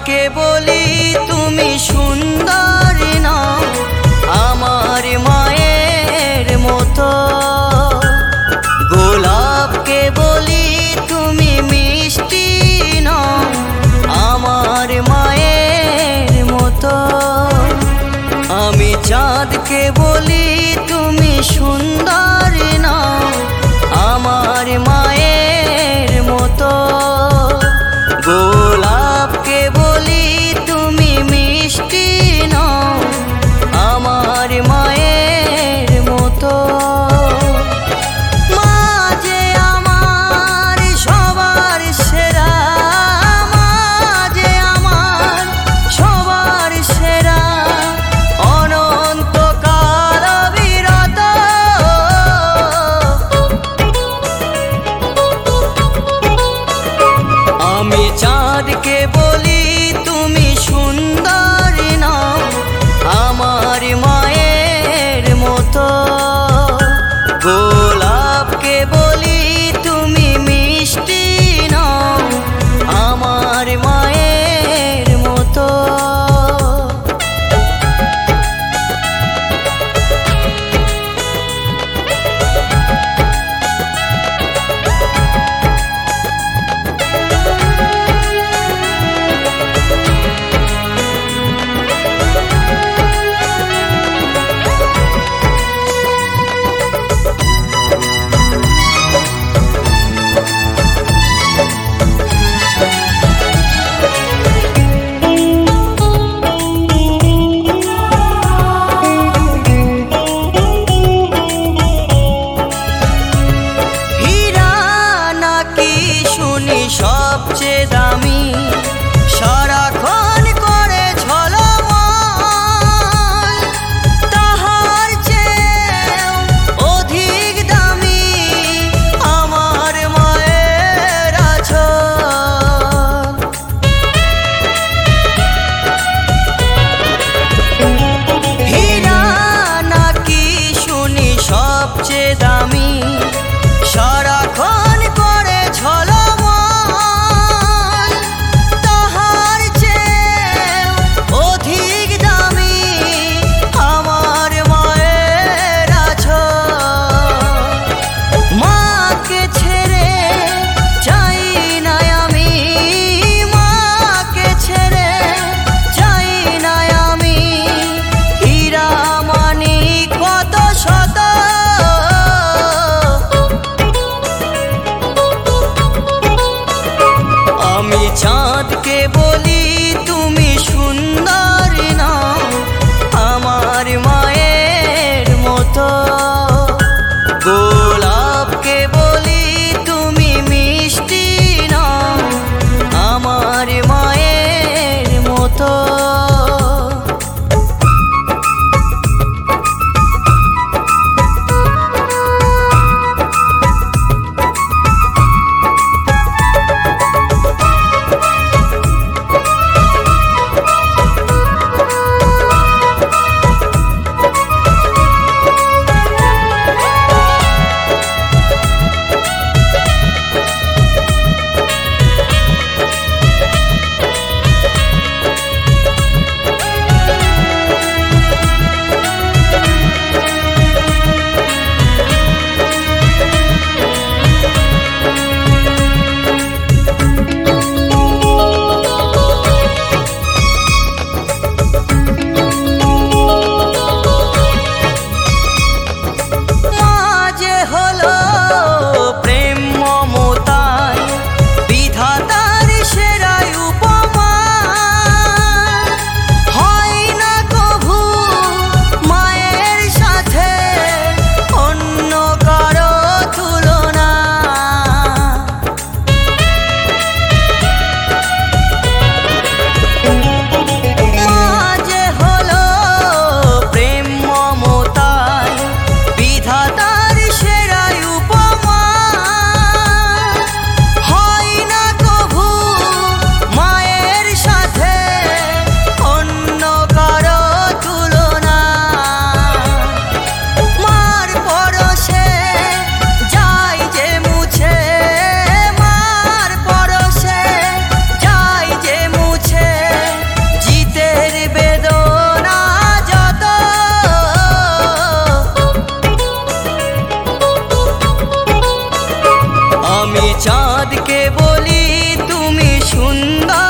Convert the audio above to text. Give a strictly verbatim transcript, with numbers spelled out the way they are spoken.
চাঁদকে বলি তুমি সুন্দরী নও আমার মায়ের মতো, গোলাপকে বলি তুমি মিষ্টি নও আমার মায়ের মতো। আমি চাঁদকে বলি তুমি সুন্দরী নও আমার মায়ের মতো, গোলাপকে বলি তুমি মিষ্টি নও আমার মায়ের মতো। মা যে আমার সবার সেরা, মা যে আমার সবার সেরা, অনন্তকাল অবিরত। আমি চাঁদকে বলি তুমি সুন্দরী নও আমার মায়ের মতো, গোলাপকে বলি তুমি মিষ্টি নও আমার মায়ের মতো। সবচেয়ে দামি সারাক্ষণ করে ঝলমল, তাহার চেয়েও অধিক দামি আমার মায়ের আঁচল। হীরা নাকি শুনি সবচেয়ে দামি সারাক্ষণ করে ঝলমল, আমি চাঁদকে বলি তুমি সুন্দরী নও আমার মায়ের মতো, গোলাপকে বলি তুমি মিষ্টি নও আমার মায়ের মতো। চাঁদকে বলি তুমি সুন্দর